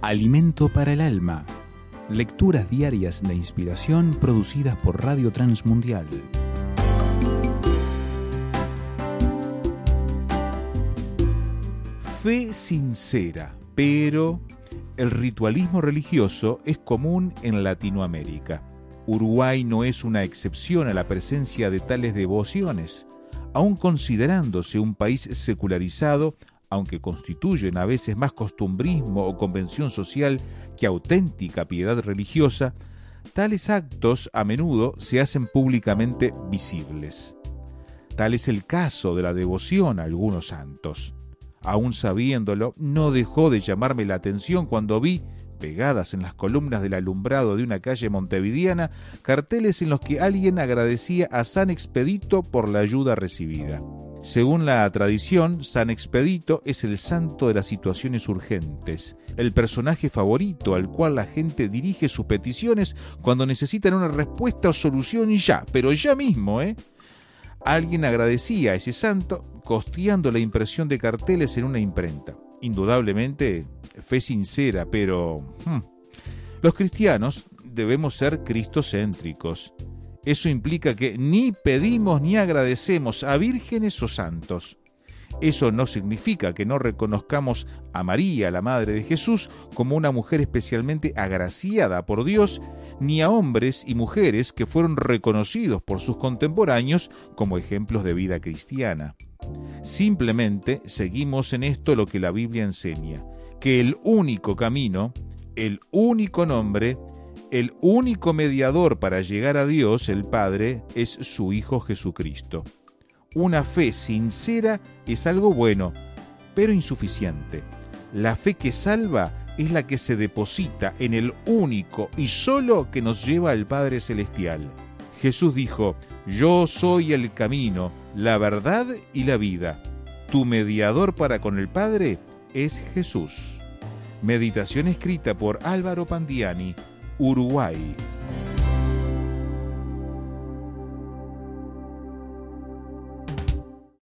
Alimento para el alma. Lecturas diarias de inspiración producidas por Radio Transmundial. Fe sincera, pero el ritualismo religioso es común en Latinoamérica. Uruguay no es una excepción a la presencia de tales devociones. Aun considerándose un país secularizado, aunque constituyen a veces más costumbrismo o convención social que auténtica piedad religiosa, tales actos a menudo se hacen públicamente visibles. Tal es el caso de la devoción a algunos santos. Aún sabiéndolo, no dejó de llamarme la atención cuando vi, pegadas en las columnas del alumbrado de una calle montevideana, carteles en los que alguien agradecía a San Expedito por la ayuda recibida. Según la tradición, San Expedito es el santo de las situaciones urgentes, el personaje favorito al cual la gente dirige sus peticiones cuando necesitan una respuesta o solución ya, pero ya mismo, Alguien agradecía a ese santo costeando la impresión de carteles en una imprenta. Indudablemente, fe sincera, pero los cristianos debemos ser cristocéntricos. Eso implica que ni pedimos ni agradecemos a vírgenes o santos. Eso no significa que no reconozcamos a María, la Madre de Jesús, como una mujer especialmente agraciada por Dios, ni a hombres y mujeres que fueron reconocidos por sus contemporáneos como ejemplos de vida cristiana. Simplemente seguimos en esto lo que la Biblia enseña, que el único camino, el único nombre, el único mediador para llegar a Dios, el Padre, es su Hijo Jesucristo. Una fe sincera es algo bueno, pero insuficiente. La fe que salva es la que se deposita en el único y solo que nos lleva al Padre Celestial. Jesús dijo: «Yo soy el camino, la verdad y la vida. Tu mediador para con el Padre es Jesús». Meditación escrita por Álvaro Pandiani, Uruguay.